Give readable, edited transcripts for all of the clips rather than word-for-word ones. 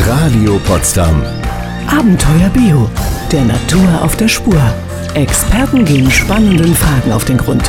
Radio Potsdam. Abenteuer Bio, der Natur auf der Spur. Experten gehen spannenden Fragen auf den Grund.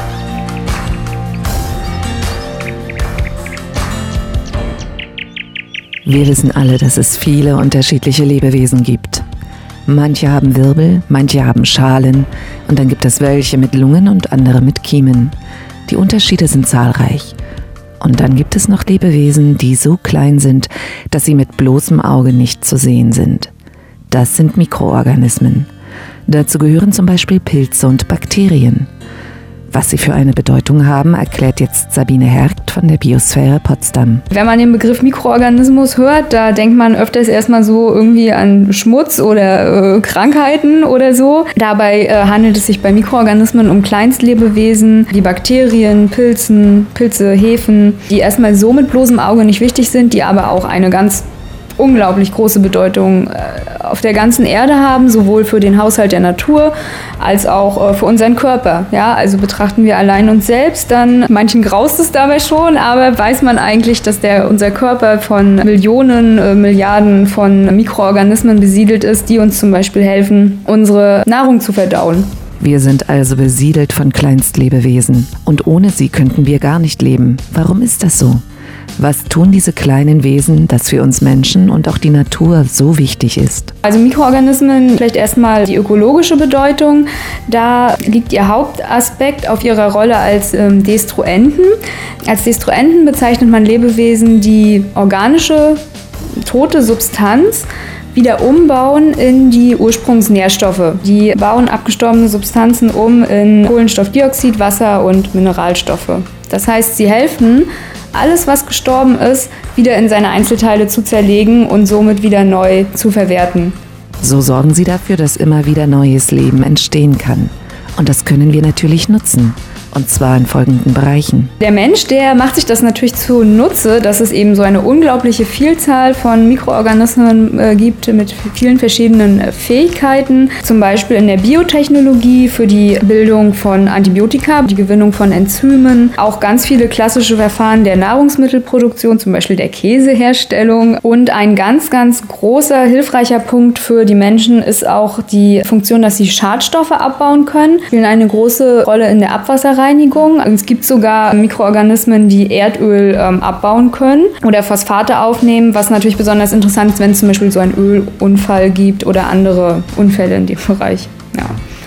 Wir wissen alle, dass es viele unterschiedliche Lebewesen gibt. Manche haben Wirbel, manche haben Schalen und dann gibt es welche mit Lungen und andere mit Kiemen. Die Unterschiede sind zahlreich. Und dann gibt es noch Lebewesen, die so klein sind, dass sie mit bloßem Auge nicht zu sehen sind. Das sind Mikroorganismen. Dazu gehören zum Beispiel Pilze und Bakterien. Was sie für eine Bedeutung haben, erklärt jetzt Sabine Hergt von der Biosphäre Potsdam. Wenn man den Begriff Mikroorganismus hört, da denkt man öfters erstmal so irgendwie an Schmutz oder Krankheiten oder so. Dabei handelt es sich bei Mikroorganismen um Kleinstlebewesen wie Bakterien, Pilze, Hefen, die erstmal so mit bloßem Auge nicht wichtig sind, die aber auch eine ganz unglaublich große Bedeutung auf der ganzen Erde haben, sowohl für den Haushalt der Natur als auch für unseren Körper. Ja, also betrachten wir allein uns selbst, dann manchen graust es dabei schon, aber weiß man eigentlich, dass unser Körper von Millionen, Milliarden von Mikroorganismen besiedelt ist, die uns zum Beispiel helfen, unsere Nahrung zu verdauen. Wir sind also besiedelt von Kleinstlebewesen und ohne sie könnten wir gar nicht leben. Warum ist das so? Was tun diese kleinen Wesen, das für uns Menschen und auch die Natur so wichtig ist? Also Mikroorganismen, vielleicht erstmal die ökologische Bedeutung. Da liegt ihr Hauptaspekt auf ihrer Rolle als Destruenten. Als Destruenten bezeichnet man Lebewesen, die organische, tote Substanz wieder umbauen in die Ursprungsnährstoffe. Die bauen abgestorbene Substanzen um in Kohlenstoffdioxid, Wasser und Mineralstoffe. Das heißt, sie helfen, alles, was gestorben ist, wieder in seine Einzelteile zu zerlegen und somit wieder neu zu verwerten. So sorgen sie dafür, dass immer wieder neues Leben entstehen kann. Und das können wir natürlich nutzen. Und zwar in folgenden Bereichen. Der Mensch, der macht sich das natürlich zunutze, dass es eben so eine unglaubliche Vielzahl von Mikroorganismen gibt mit vielen verschiedenen Fähigkeiten. Zum Beispiel in der Biotechnologie für die Bildung von Antibiotika, die Gewinnung von Enzymen. Auch ganz viele klassische Verfahren der Nahrungsmittelproduktion, zum Beispiel der Käseherstellung. Und ein ganz, ganz großer, hilfreicher Punkt für die Menschen ist auch die Funktion, dass sie Schadstoffe abbauen können. Spielen eine große Rolle in der Abwasserreinigung. Es gibt sogar Mikroorganismen, die Erdöl abbauen können oder Phosphate aufnehmen, was natürlich besonders interessant ist, wenn es zum Beispiel so einen Ölunfall gibt oder andere Unfälle in dem Bereich. Ja.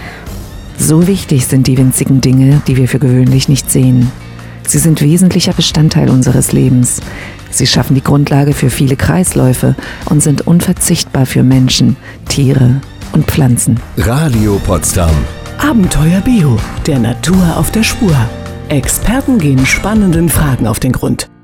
So wichtig sind die winzigen Dinge, die wir für gewöhnlich nicht sehen. Sie sind wesentlicher Bestandteil unseres Lebens. Sie schaffen die Grundlage für viele Kreisläufe und sind unverzichtbar für Menschen, Tiere und Pflanzen. Radio Potsdam. Abenteuer Bio, der Natur auf der Spur. Experten gehen spannenden Fragen auf den Grund.